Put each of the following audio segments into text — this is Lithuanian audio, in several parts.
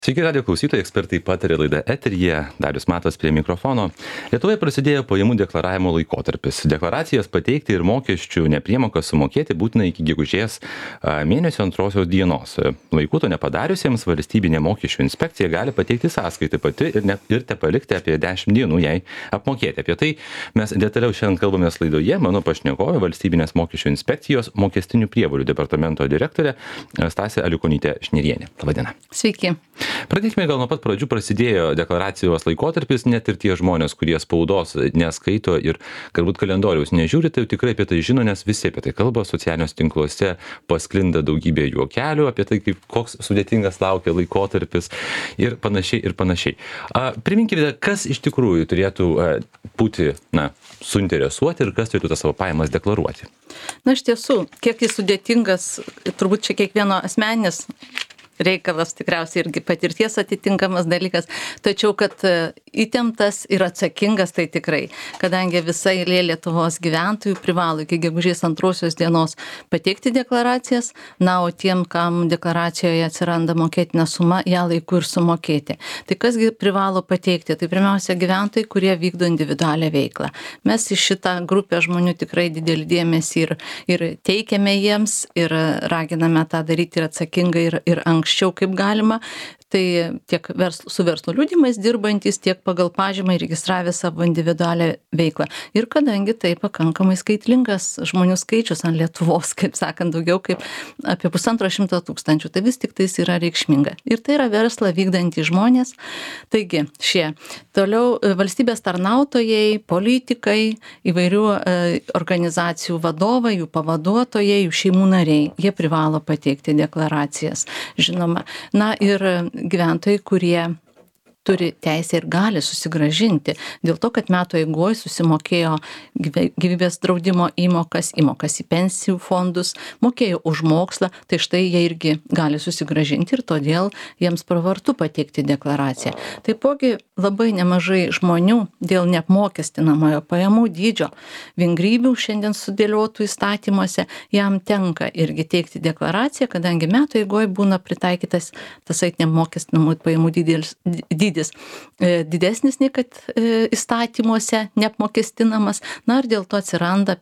Sveiki, radio klausytojai, ekspertai patarė laida eteryje, Darius Matas prie mikrofono. Lietuvoje prasidėjo pajamų deklaravimo laikotarpis. Deklaracijas pateikti ir mokesčių nepriemokas sumokėti būtina iki gegužės mėnesio 2 dienos. Laiku to nepadariusiems valstybinė mokesčių inspekcija gali pateikti sąskaitą pati ir tepalikti apie 10 dienų jai apmokėti. Apie tai mes detaliau šiandien kalbamės laidoje. Mano pašnekovė valstybinės mokesčių inspekcijos mokestinių prievolių departamento direktorė Stasė Aliukonytė Šnirienė. Labadiena. Sveiki. Pradėkime gal nuo pat pradžių, prasidėjo deklaracijos laikotarpis, net ir tie žmonės, kurie spaudos neskaito ir galbūt kalendoriaus nežiūri, tai jau tikrai apie tai žino, nes visi apie tai kalba, socialiniuose tinkluose pasklinda daugybė juokelių apie tai, koks sudėtingas laukia laikotarpis ir panašiai. Priminkite, kas iš tikrųjų turėtų būti suinteresuoti ir kas turėtų tas savo pajamas deklaruoti. Na, iš tiesų, kiek jis sudėtingas, turbūt čia kiekvieno asmeninis reikalas, tikriausiai irgi patirties atitinkamas dalykas, tačiau kad įtemptas ir atsakingas tai tikrai, kadangi visa eilė Lietuvos gyventojų privalo iki gegužės 2 dienos pateikti deklaracijas, o tiem, kam deklaracijoje atsiranda mokėtina suma, ją laiku ir sumokėti. Tai kasgi privalo pateikti? Tai pirmiausia gyventojai, kurie vykdo individualią veiklą. Mes į šitą grupę žmonių tikrai didelį dėmesį ir teikiame jiems ir raginame tą daryti ir atsakingai ir anksčiau kaip galima. Tai tiek su verslo liudijimais dirbantys, tiek pagal pažymą įregistravę savo individualią veiklą. Ir kadangi tai pakankamai skaitlingas žmonių skaičius ant Lietuvos, kaip sakant, daugiau kaip apie 150 tūkstančių, tai vis tik tais yra reikšminga. Ir tai yra verslą vykdantys žmonės. Taigi toliau valstybės tarnautojai, politikai, įvairių organizacijų vadovai, jų pavaduotojai, jų šeimų nariai, jie privalo pateikti deklaracijas. Žinoma, ir gyventojai, kurie turi teisę ir gali susigrąžinti dėl to, kad metų eigoje susimokėjo gyvybės draudimo įmokas į pensijų fondus, mokėjo už mokslą, tai štai jie irgi gali susigrąžinti ir todėl jiems pravartu pateikti deklaraciją. Taipogi labai nemažai žmonių dėl neapmokestinamojo pajamų dydžio vingrybių šiandien sudėliotų įstatymuose, jam tenka irgi teikti deklaraciją, kadangi metų eigoje būna pritaikytas tasai neapmokestinamųjų pajamų dydis didesnis nei kad įstatymuose neapmokestinamas, ir dėl to atsiranda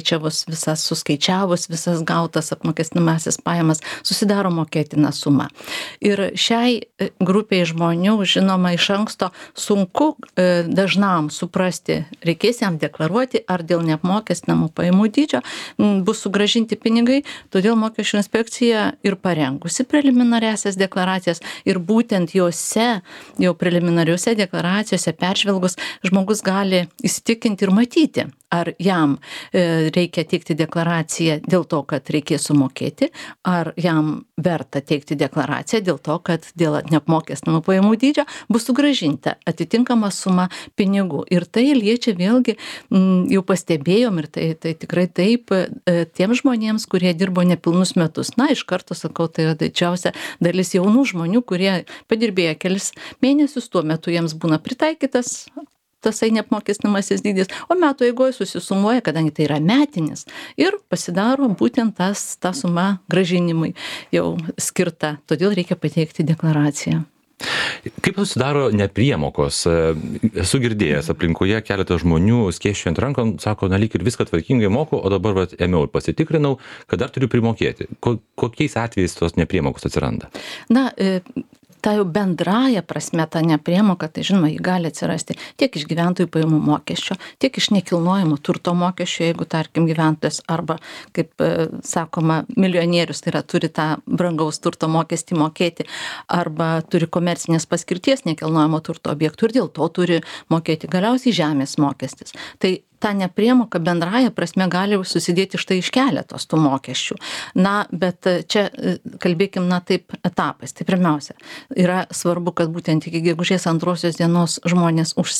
suskaičiavus visas gautas apmokestinamasis pajamas, susidaro mokėtina suma. Ir šiai grupiai žmonių, žinoma, iš anksto sunku dažnam suprasti, reikės jam deklaruoti, ar dėl neapmokestinamų pajamų dydžio bus sugrąžinti pinigai, todėl mokesčių inspekcija ir parengusi preliminariasias deklaracijas ir būtent jose, jau preliminariuose deklaracijose peržvelgus, žmogus gali įsitikinti ir matyti, ar jam reikia teikti deklaraciją dėl to, kad reikės sumokėti, ar jam verta teikti deklaraciją dėl to, kad dėl neapmokestinamų pajamų dydžio bus sugrąžinta atitinkama suma pinigų. Ir tai liečia vėlgi, jau pastebėjom, ir tai tikrai taip, tiems žmonėms, kurie dirbo nepilnus metus. Iš karto sakau, tai yra didžiausia dalis jaunų žmonių, kurie padirbėjo kelis mėnesius, tuo metu jiems būna pritaikytas tasai neapmokestinamasis dydis, o metų eigoje susisumuoja, kadangi tai yra metinis, ir pasidaro būtent ta suma grąžinimui jau skirta. Todėl reikia pateikti deklaraciją. Kaip susidaro nepriemokos? Esu girdėjęs aplinkoje keletą žmonių skėsčiant rankom, sako, lyg ir viską tvarkingai moku, o dabar ėmiau ir pasitikrinau, kad dar turiu primokėti. Kokiais atvejais tos nepriemokos atsiranda? Ta jau bendraja prasme ta nepriemoka, tai žinoma, jį gali atsirasti tiek iš gyventojų pajamų mokesčio, tiek iš nekilnojamo turto mokesčio, jeigu, tarkim, gyventojas arba, kaip sakoma, milijonierius, tai yra turi tą brangaus turto mokestį mokėti, arba turi komercinės paskirties nekilnojamo turto objektų ir dėl to turi mokėti galiausiai žemės mokestis. Tai ta nepriemoka bendraja prasme gali susidėti štai iš keletos tų mokesčių. Bet čia kalbėkim, taip etapais. Tai pirmiausia, yra svarbu, kad būtent iki gegužės 2 dienos žmonės už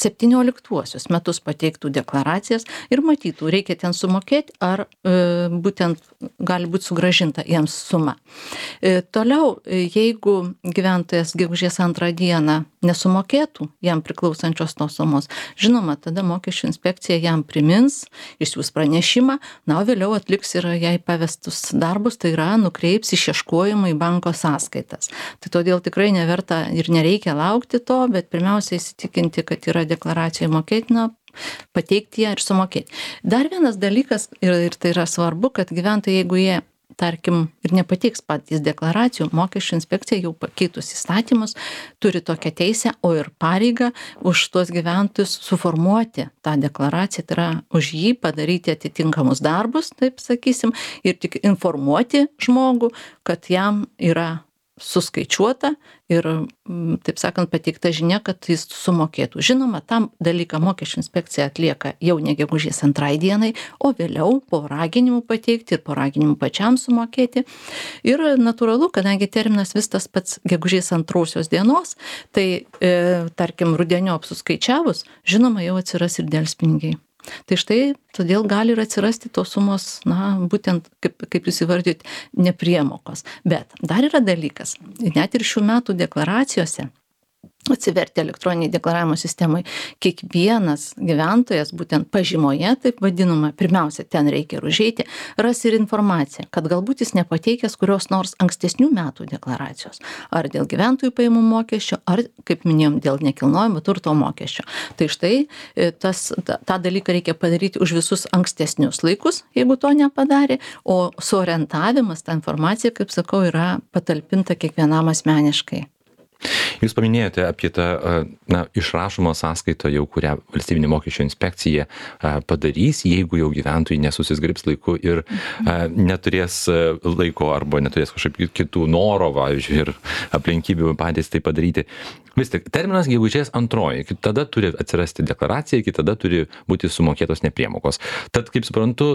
17 metus pateiktų deklaracijas ir matytų, reikia ten sumokėti, ar būtent gali būti sugrąžinta jiems suma. Toliau, jeigu gyventojas gegužės 2 dieną nesumokėtų jam priklausančios tos sumos, žinoma, tada mokesčių inspekcija jam primins, išsiųs pranešimą, na, o vėliau atliks ir jai pavestus darbus, tai yra nukreips išieškojimą į banko sąskaitas. Tai todėl tikrai neverta ir nereikia laukti to, bet pirmiausia įsitikinti, kad yra deklaracijoje mokėtina, pateikti ją ir sumokėti. Dar vienas dalykas, ir tai yra svarbu, kad gyventojai, jeigu jie, tarkim, ir nepateiks patys deklaracijų, mokesčių inspekcija jau pakeitus įstatymus turi tokią teisę, o ir pareigą už tuos gyventojus suformuoti tą deklaraciją, tai yra už jį padaryti atitinkamus darbus, taip sakysim, ir tik informuoti žmogų, kad jam yra suskaičiuota ir, taip sakant, pateikta žinia, kad jis sumokėtų. Žinoma, tam dalyką mokesčių inspekcija atlieka jau ne gegužės 2 dienai, o vėliau po raginimų pateikti ir po raginimų pačiam sumokėti. Ir natūralu, kadangi terminas vis tas pats gegužės 2 dienos, tai, tarkim, rudeniop suskaičiavus, žinoma, jau atsiras ir delspinigiai. Tai štai, todėl gali ir atsirasti tos sumos, na, būtent, kaip jūs įvardėt, nepriemokos. Bet dar yra dalykas, net ir šių metų deklaracijose, atsiverti elektroniniai deklaravimo sistemai, kiekvienas gyventojas, būtent pažymoje, taip vadinama, pirmiausia, ten reikia ir užeiti, ras ir informaciją, kad galbūt jis nepateikęs kurios nors ankstesnių metų deklaracijos, ar dėl gyventojų pajamų mokesčio, ar, kaip minėjom, dėl nekilnojamo turto mokesčio. Tai štai tą dalyką reikia padaryti už visus ankstesnius laikus, jeigu to nepadarė, o suorientavimas, ta informacija, kaip sakau, yra patalpinta kiekvienam asmeniškai. Jūs paminėjote apie tą išrašomą sąskaitą jau, kurią valstybinė mokesčių inspekcija padarys, jeigu jau gyventojai nesusizgribs laiku ir neturės laiko arba neturės kažkaip kitų noro, pavyzdžiui, ir aplinkybių patys tai padaryti. Vis tik, terminas gegužės 2, iki tada turi atsirasti deklaracija, iki tada turi būti sumokėtos nepriemokos. Tad, kaip suprantu,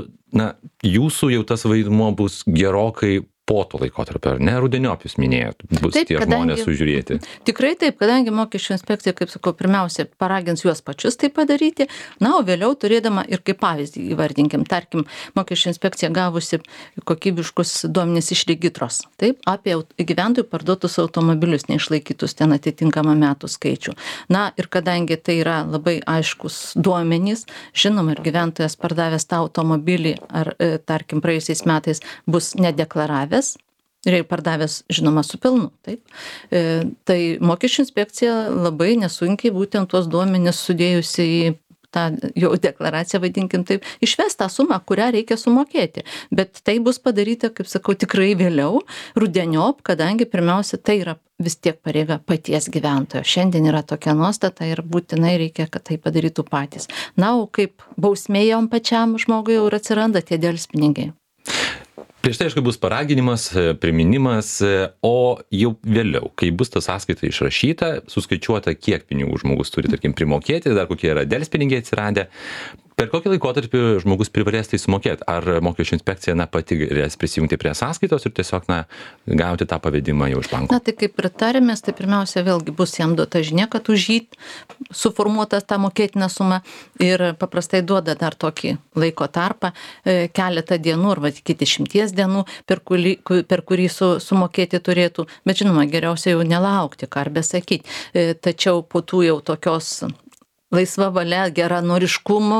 jūsų jau tas vaidmuo bus gerokai po to laikotarpio, ar ne? Rudeniop jūs minėjot, bus taip, tie žmonės sužiūrėti. Tikrai taip, kadangi mokesčių inspekcija, kaip sakau, pirmiausia, paragins juos pačius tai padaryti, na, o vėliau turėdama ir kaip pavyzdį įvardinkim, tarkim, mokesčių inspekcija gavusi kokybiškus duomenis iš regitros, taip, apie gyventojų parduotus automobilius, neišlaikytus ten atitinkamą metų skaičių. Na, ir kadangi tai yra labai aiškus duomenys, žinoma, ir gyventojas pardavęs tą automobilį, ar, tarkim, praėjusiais metais bus nedeklaravęs, ir pardavęs, žinoma, su pelnu. Taip. Tai mokesčių inspekcija labai nesunkiai būtent tuos duomenis sudėjusi į tą jau deklaraciją, vadinkim taip, išves tą sumą, kurią reikia sumokėti. Bet tai bus padaryta, kaip sakau, tikrai vėliau, rudeniop, kadangi pirmiausia, tai yra vis tiek pareiga paties gyventojo. Šiandien yra tokia nuostata ir būtinai reikia, kad tai padarytų patys. Na, o kaip bausmėjom pačiam žmogui jau ir atsiranda tie delspinigiai. Prieš tai, aišku, bus paraginimas, priminimas, o jau vėliau, kai bus ta sąskaita išrašyta, suskaičiuota, kiek pinigų žmogus turi, tarkim, primokėti, dar kokie yra delspinigiai atsiradę, per kokį laikotarpį žmogus privalės tai sumokėti? Ar mokesčių inspekcija pati galės prisijungti prie sąskaitos ir tiesiog gauti tą pavedimą jau iš banko? Na, tai kaip pritarėmės, tai pirmiausia vėlgi bus jam duota žinia, kad už jį suformuotas tą mokėtiną sumą ir paprastai duoda dar tokį laiko tarpą, keletą dienų arba iki 10 dienų, per kurį sumokėti turėtų, bet žinoma, geriausia jau nelaukti, ką ar besakyti. Tačiau po tų jau tokios laisva valia, geranoriškumu,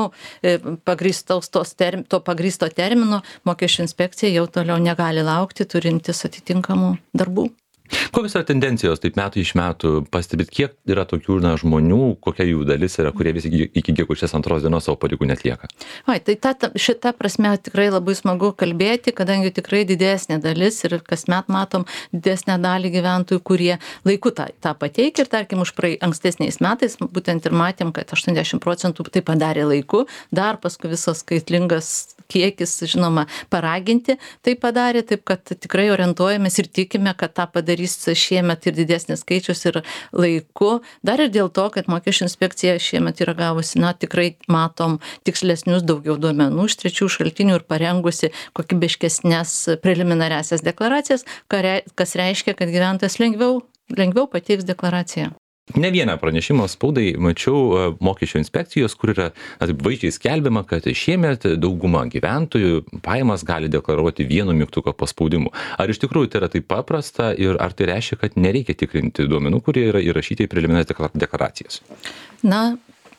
to pagrįsto termino, mokesčių inspekcija jau toliau negali laukti, turintis atitinkamų darbų. Kokios yra tendencijos, taip metų iš metų, pastebėt, kiek yra tokių žmonių, kokia jų dalis yra, kurie vis iki gegužės 2 dienos savo pareigų netlieka? Tai šita prasme tikrai labai smagu kalbėti, kadangi tikrai didesnė dalis ir kasmet matom didesnę dalį gyventojų, kurie laiku tą pateikia ir tarkim už ankstesniais metais būtent ir matėm, kad 80% tai padarė laiku, dar paskui visas skaitlingas kiekis, žinoma, paraginti tai padarė, taip kad tikrai orientuojamės ir tikime, kad tą padarys šiemet ir didesnis skaičius ir laiku. Dar ir dėl to, kad mokesčių inspekcija šiemet yra gavusi, tikrai matom tikslesnius daugiau duomenų iš trečių šaltinių ir parengusi kokybiškesnes preliminariasias deklaracijas, kas reiškia, kad gyventojas lengviau pateiks deklaraciją. Ne vieną pranešimą spaudai mačiau mokesčių inspekcijos, kur yra taip vaizdžiai skelbiama, kad šiemet dauguma gyventojų pajamas gali deklaruoti vienu mygtuko paspaudimu. Ar iš tikrųjų tai yra taip paprasta ir ar tai reiškia, kad nereikia tikrinti duomenų, kurie yra įrašyti į preliminarias deklaracijas? Na,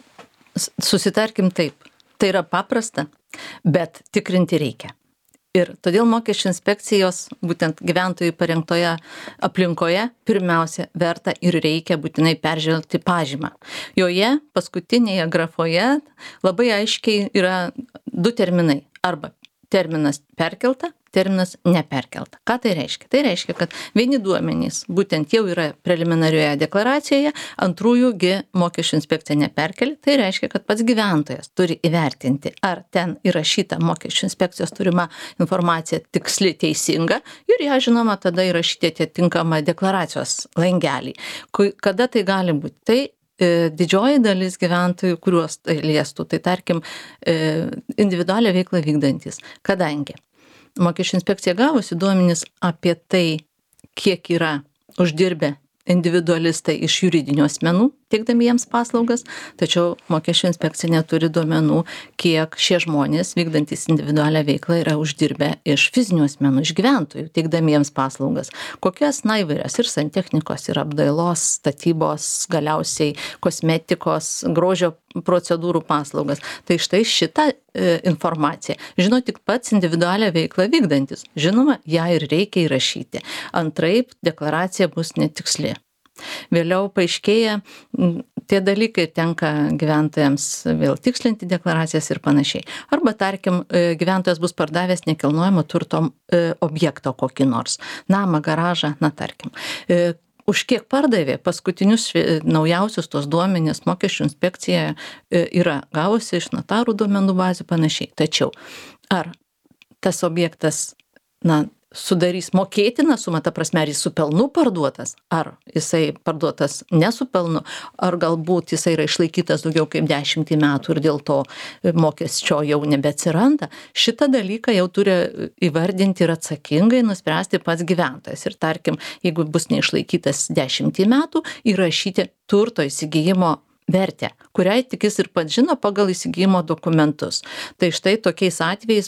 susitarkim taip. Tai yra paprasta, bet tikrinti reikia. Ir todėl mokesčių inspekcijos, būtent gyventojų parengtoje aplinkoje, pirmiausia, verta ir reikia būtinai peržvelgti pažymą. Joje, paskutinėje grafoje, labai aiškiai yra du terminai. Arba terminas perkelta, terminas neperkelta. Ką tai reiškia? Tai reiškia, kad vieni duomenys būtent jau yra preliminarioje deklaracijoje, antrųjųgi mokesčių inspekcija neperkelia. Tai reiškia, kad pats gyventojas turi įvertinti, ar ten įrašyta mokesčių inspekcijos turima informacija tiksli, teisinga ir ją, žinoma, tada įrašyti atitinkamą deklaracijos langelį. Kada tai gali būti? Tai didžioji dalis gyventojų, kuriuos tai liestų, tai tarkim individualią veiklą vykdantis. Kadangi mokesčių inspekcija gavusi duomenis apie tai, kiek yra uždirbę individualistai iš juridinių asmenų, teikdami jiems paslaugas, tačiau mokesčių inspekcija neturi duomenų, kiek šie žmonės vykdantys individualią veiklą yra uždirbę iš fizinių asmenų, iš gyventojų, teikdami jiems paslaugas. Kokias įvairias ir santechnikos, ir apdailos, statybos, galiausiai kosmetikos, grožio procedūrų paslaugas. Tai štai šitą informaciją žino tik pats individualią veiklą vykdantis. Žinoma, ją ir reikia įrašyti. Antraip, deklaracija bus netiksli. Vėliau paaiškėja, tie dalykai tenka gyventojams vėl tikslinti deklaracijas ir panašiai. Arba, tarkim, gyventojas bus pardavęs nekilnojamo turto objektą kokį nors. Namą, garažą, na tarkim. Už kiek pardavė, paskutinius naujausius tos duomenys mokesčių inspekcija yra gavusi iš notarų duomenų bazių panašiai. Tačiau, ar tas objektas, sudarys mokėtiną sumą, ta prasme, ar jis su pelnu parduotas, ar jisai parduotas ne su pelnu, ar galbūt jisai yra išlaikytas daugiau kaip 10 metų ir dėl to mokesčio jau nebeatsiranda, šitą dalyką jau turi įvardinti ir atsakingai nuspręsti pats gyventojas. Ir tarkim, jeigu bus neišlaikytas 10 metų, įrašyti turto įsigijimo vertę, kuriai tik jis ir pats žino pagal įsigijimo dokumentus. Tai štai tokiais atvejais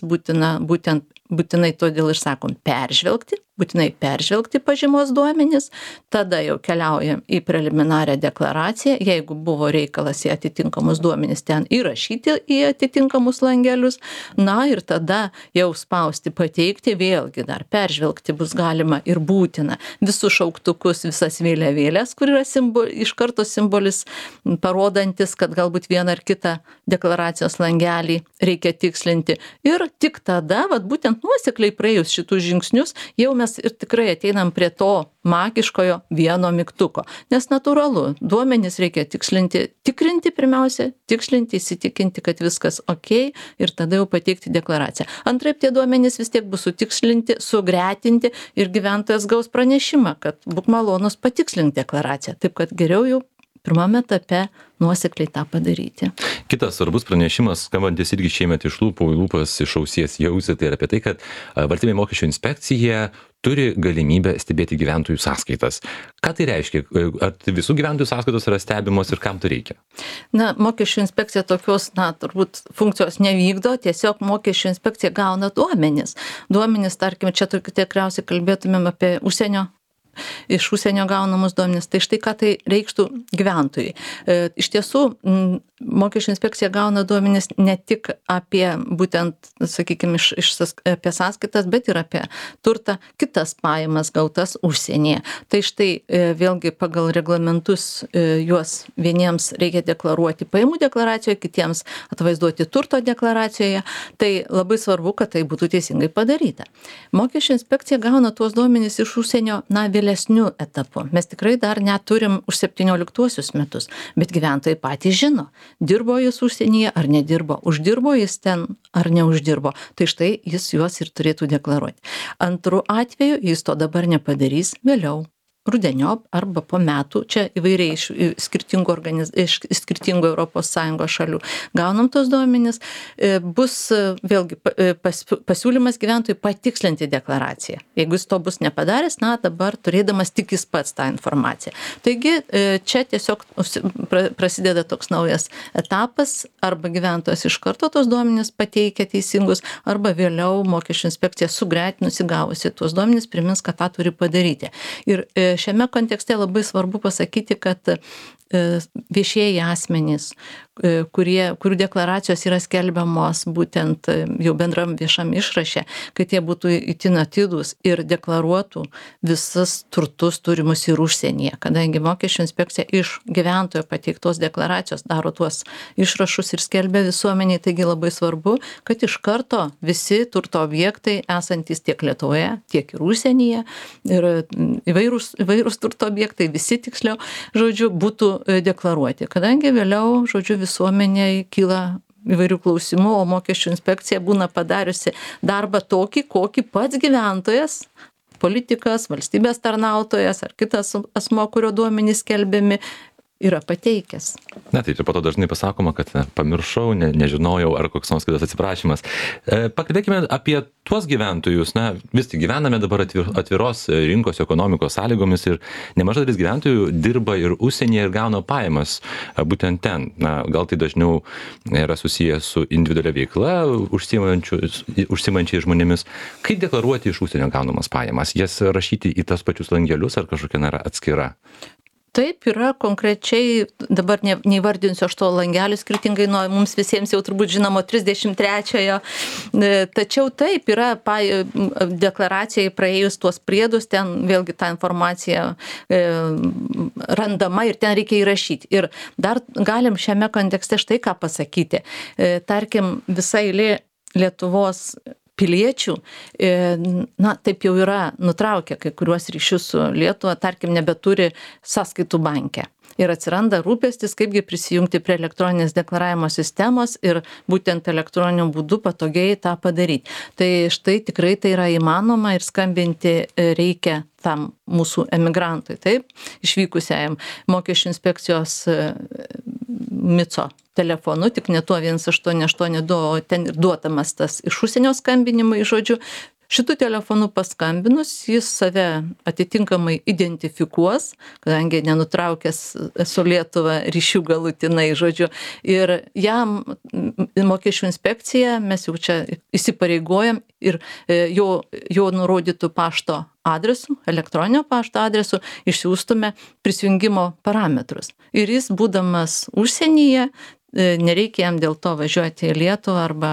būtinai todėl ir sakom būtinai peržvelgti pažymos duomenis, tada jau keliaujam į preliminarią deklaraciją, jeigu buvo reikalas į atitinkamus duomenis ten įrašyti į atitinkamus langelius, ir tada jau spausti pateikti, vėlgi dar peržvelgti bus galima ir būtina visus šauktukus, visas vėliavėlės, kur yra iš karto simbolis parodantis, kad galbūt vieną ar kitą deklaracijos langelį reikia tikslinti. Ir tik tada, būtent nuosekliai praėjus šitus žingsnius, jau mes ir tikrai ateinam prie to magiškojo vieno mygtuko. Nes natūralu, duomenys reikia tikrinti pirmiausia, tikslinti, įsitikinti, kad viskas ok ir tada jau pateikti deklaraciją. Antraip tie duomenys vis tiek bus sutikslinti, sugretinti ir gyventojas gaus pranešimą, kad būk malonus patikslinti deklaraciją. Taip kad geriau jau pirmame etape nuosekliai tą padaryti. Kitas svarbus pranešimas, skambantis irgi šiemet iš lūpų į lūpas, iš ausies jausi, tai yra apie tai, kad valstybinė mokesčių inspekcija turi galimybę stebėti gyventojų sąskaitas. Ką tai reiškia? Ar visų gyventojų sąskaitos yra stebimos ir kam tai reikia? Mokesčių inspekcija tokios, turbūt funkcijos nevykdo, tiesiog mokesčių inspekcija gauna duomenis. Duomenis, tarkim, čia tikriausiai kalbėtumėm apie iš užsienio gaunamus duomenis. Tai štai ką tai reikštų gyventojui. Iš tiesų, mokesčių inspekcija gauna duomenis ne tik apie būtent, sakykime, apie sąskaitas, bet ir apie turtą, kitas pajamas gautas užsienyje. Tai štai vėlgi pagal reglamentus juos vieniems reikia deklaruoti pajamų deklaracijoje, kitiems atvaizduoti turto deklaracijoje. Tai labai svarbu, kad tai būtų teisingai padaryta. Mokesčių inspekcija gauna tuos duomenis iš užsienio, vėlesnių etapų. Mes tikrai dar neturim už 17 metus, bet gyventojai patys žino, dirbo jis užsienyje ar nedirbo, uždirbo jis ten ar neuždirbo. Tai štai jis juos ir turėtų deklaruoti. Antru atveju jis to dabar nepadarys, vėliau rudeniop arba po metų, čia įvairiai iš skirtingų ES šalių gaunam tos duomenys, bus vėlgi pasiūlymas gyventojui patikslinti deklaraciją. Jeigu jis to bus nepadaręs, dabar turėdamas tik jis pats tą informaciją. Taigi čia tiesiog prasideda toks naujas etapas, arba gyventojas iš karto tos duomenys pateikia teisingus, arba vėliau mokesčių inspekcija sugreitinusi gavusi tuos duomenys primins, kad tą turi padaryti. Ir šiame kontekste labai svarbu pasakyti, kad viešieji asmenys, kurių deklaracijos yra skelbiamos būtent jau bendram viešam išraše, kad jie būtų itin atidūs ir deklaruotų visus turtus turimus ir užsienyje, kadangi mokesčių inspekcija iš gyventojo pateiktos deklaracijos daro tuos išrašus ir skelbia visuomeniai, taigi labai svarbu, kad iš karto visi turto objektai esantys tiek Lietuvoje, tiek ir užsienyje ir įvairūs turto objektai, visi tiksliau, žodžiu, būtų deklaruoti, kadangi vėliau, žodžiu, visuomenėje kyla įvairių klausimų, o mokesčių inspekcija būna padariusi darbą tokį, kokį pats gyventojas, politikas, valstybės tarnautojas ar kitas asmuo, kurio duomenys skelbiami, yra pateikęs. Na, tai po to dažnai pasakoma, kad pamiršau, nežinojau, ar koks nors kitas atsiprašymas. Pakalbėkime apie tuos gyventojus. Na, vis tik gyvename dabar atviros rinkos ekonomikos sąlygomis ir nemažai dalis gyventojų dirba ir užsienyje ir gauna pajamas būtent ten. Na, gal tai dažniau yra susijęs su individualia veikla užsiimančiais žmonėmis. Kaip deklaruoti iš užsienio gaunamas pajamas? Jas rašyti į tas pačius langelius ar kažkokia nėra atskira? Taip yra konkrečiai, dabar neįvardinsiu aš to langelių skirtingai nuo mums visiems jau turbūt žinomo 33-ojo, tačiau taip yra deklaracijai praėjus tuos priedus, ten vėlgi ta informacija randama ir ten reikia įrašyti. Ir dar galim šiame kontekste štai ką pasakyti. Tarkim, visa eilė Lietuvos piliečių, taip jau yra nutraukę kai kuriuos ryšius su Lietuva, tarkim, nebeturi sąskaitų banke. Ir atsiranda rūpestis, kaipgi prisijungti prie elektroninės deklaravimo sistemos ir būtent elektroniniu būdu patogiai tą padaryti. Tai štai tikrai tai yra įmanoma ir skambinti reikia tam mūsų emigrantui, taip, išvykusiajam mokesčių inspekcijos MICO telefonu, tik ne tuo 1882, o ten ir duotamas tas iš užsienio skambinimai, žodžiu. Šitų telefonų paskambinus, jis save atitinkamai identifikuos, kadangi nenutraukęs su Lietuva ryšių galutinai, žodžiu. Ir jam mokesčių inspekcija, mes jau čia įsipareigojam ir jo nurodytų pašto adresu, elektroninio pašto adresu, išsiųstume prisijungimo parametrus. Ir jis, būdamas užsienyje, nereikia jam dėl to važiuoti į Lietuvą arba,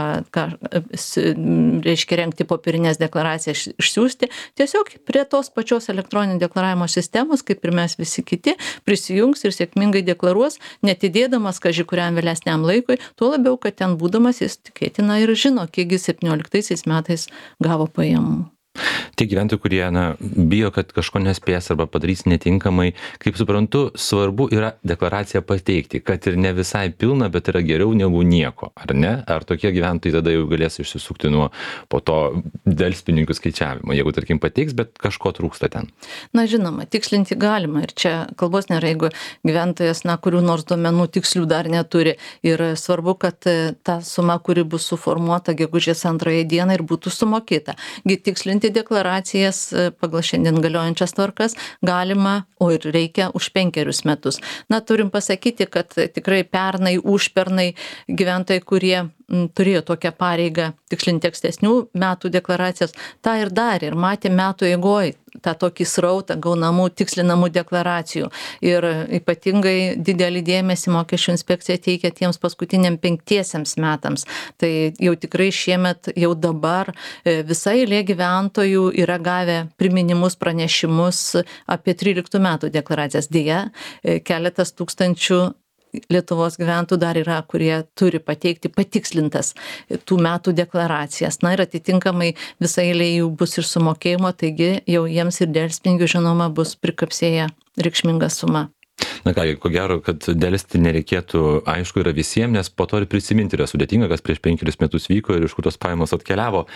reiškia, rengti popierinės deklaracijas išsiųsti. Tiesiog prie tos pačios elektroninio deklaravimo sistemos, kaip ir mes visi kiti, prisijungs ir sėkmingai deklaruos, netidėdamas kaži kuriam vėlesniam laikui, tuo labiau, kad ten būdamas jis tikėtina ir žino, kiekgi 17 metais gavo pajamų. Tie gyventojai, kurie bijo, kad kažko nespės arba padarys netinkamai, kaip suprantu, svarbu yra deklaraciją pateikti, kad ir ne visai pilna, bet yra geriau negu nieko, ar ne? Ar tokie gyventojai tada jau galės išsisukti nuo po to delspinigių skaičiavimo, jeigu, tarkim, pateiks, bet kažko trūksta ten? Na, žinoma, tikslinti galima ir čia kalbos nėra, jeigu gyventojas, kurių nors duomenų tikslių dar neturi. Ir svarbu, kad ta suma, kuri bus suformuota gegužės 2 dieną ir būtų sumokėta. Tikslinti deklaracijas pagal šiandien galiojančias tvarkas galima, o ir reikia už 5 metus. Na, turim pasakyti, kad tikrai pernai, užpernai gyventojai, kurie turėjo tokią pareigą tikslinti ankstesnių metų deklaracijas, tą ir darė ir matė metų eigoj tą tokį srautą gaunamų tikslinamų deklaracijų. Ir ypatingai didelį dėmesį mokesčių inspekcija teikia tiems paskutiniam 5 metams. Tai jau tikrai šiemet, jau dabar visa eilė gyventojų yra gavę priminimus, pranešimus apie 13 metų deklaracijas. Deja, keletas tūkstančių Lietuvos gyventojų dar yra, kurie turi pateikti patikslintas tų metų deklaracijas. Na ir atitinkamai visai eilė jų bus ir sumokėjimo, taigi jau jiems ir delspinigių, žinoma, bus prikapsėję reikšminga suma. Na ką, ko gero, kad dėlsti nereikėtų, aišku, yra visiems, nes po to ir prisiminti yra sudėtinga, kas prieš 5 metus vyko ir iš kur tos pajamos atkeliavo.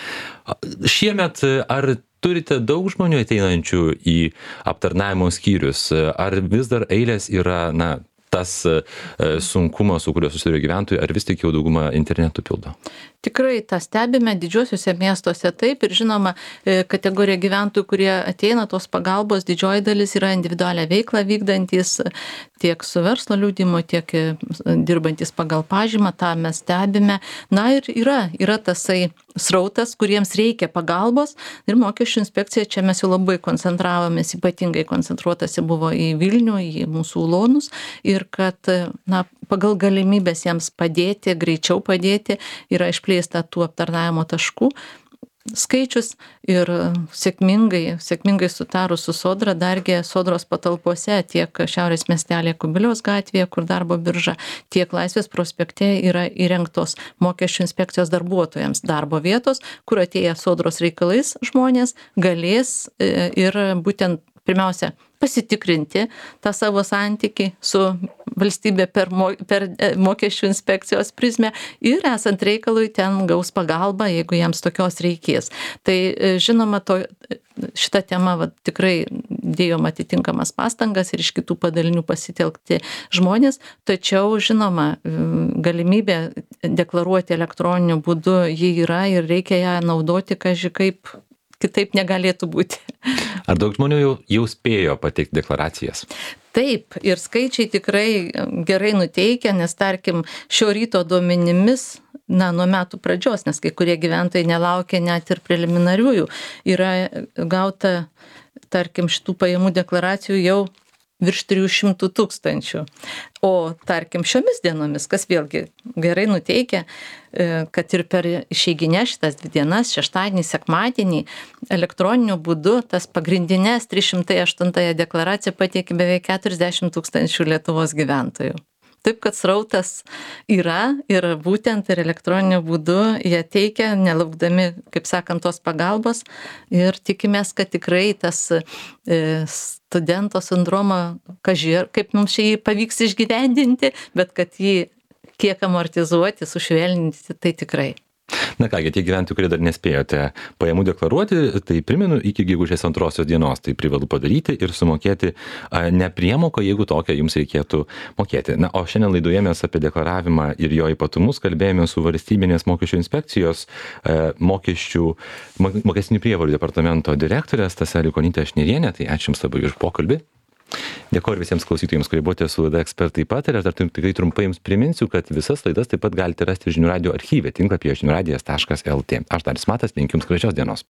Šiemet ar turite daug žmonių ateinančių į aptarnavimo skyrius? Ar vis dar eilės yra, tas sunkumas, su kuriuo susiduria gyventojai, ar vis tik jau dauguma internetu pildo? Tikrai tą stebime didžiuosiuose miestuose taip ir žinoma, kategorija gyventojų, kurie ateina tos pagalbos, didžioji dalis yra individualią veiklą vykdantis tiek su verslo liudijimu, tiek dirbantis pagal pažymą, tą mes stebime. Na ir yra tasai srautas, kuriems reikia pagalbos ir mokesčių inspekcija, čia mes jau labai koncentravomės, ypatingai koncentruotasi buvo į Vilnių, į mūsų ulonus ir kad pagal galimybės jiems padėti, greičiau padėti, yra išplėsta tų aptarnavimo taškų skaičius ir sėkmingai sutarus su Sodra, dargi Sodros patalpose tiek Šiaurės miestelėje Kubiliaus gatvėje, kur darbo birža, tiek Laisvės prospekte yra įrengtos mokesčių inspekcijos darbuotojams darbo vietos, kur atėję Sodros reikalais žmonės galės ir būtent pirmiausia pasitikrinti tą savo santykį su valstybė per mokesčių inspekcijos prizmę ir esant reikalui ten gaus pagalbą, jeigu jiems tokios reikės. Tai žinoma, šitą temą tikrai dėjom atitinkamas pastangas ir iš kitų padalinių pasitelkti žmonės, tačiau žinoma, galimybė deklaruoti elektroniniu būdu ji yra ir reikia ją naudoti, kaip kitaip negalėtų būti. Ar daug žmonių jau spėjo pateikti deklaracijas? Taip, ir skaičiai tikrai gerai nuteikia, nes tarkim šio ryto duomenimis, nuo metų pradžios, nes kai kurie gyventojai nelaukia net ir preliminariųjų, yra gauta, tarkim, šitų pajamų deklaracijų jau virš 300 000. O tarkim šiomis dienomis, kas vėlgi gerai nuteikia, kad ir per išeiginę šitas 2 dienas, šeštadienį, sekmadienį, elektroniniu būdu tas pagrindinės 308 deklaraciją pateikė beveik 40 000 Lietuvos gyventojų. Taip, kad srautas yra ir būtent ir elektroniniu būdu jie teikia, nelaukdami, kaip sakant, tos pagalbos ir tikimės, kad tikrai tas studento sindromą, kaip mums jį pavyks išgyvendinti, bet kad jį kiek amortizuoti, sušvelninti, tai tikrai. Na kągi, tie gyventojai, kurie dar nespėjote pajamų deklaruoti, tai primenu, iki gegužės 2 dienos tai privalu padaryti ir sumokėti nepriemoką, jeigu tokią jums reikėtų mokėti. Na, o šiandien laidoje mes apie deklaravimą ir jo ypatumus kalbėjome su valstybinės mokesčių inspekcijos mokestinių prievolių departamento direktorė Stasė Aliukonytė Šnirienė. Tai ačiū Jums labai už pokalbį. Dėkoju visiems klausytojams, kurie buvote su laida Ekspertai pataria. Dar tikrai trumpai jums priminsiu, kad visas laidas taip pat galite rasti žinių radijo archyve tinklapyje žiniųradijas.lt. Aš Darius Matas, linkiu jums gražios dienos.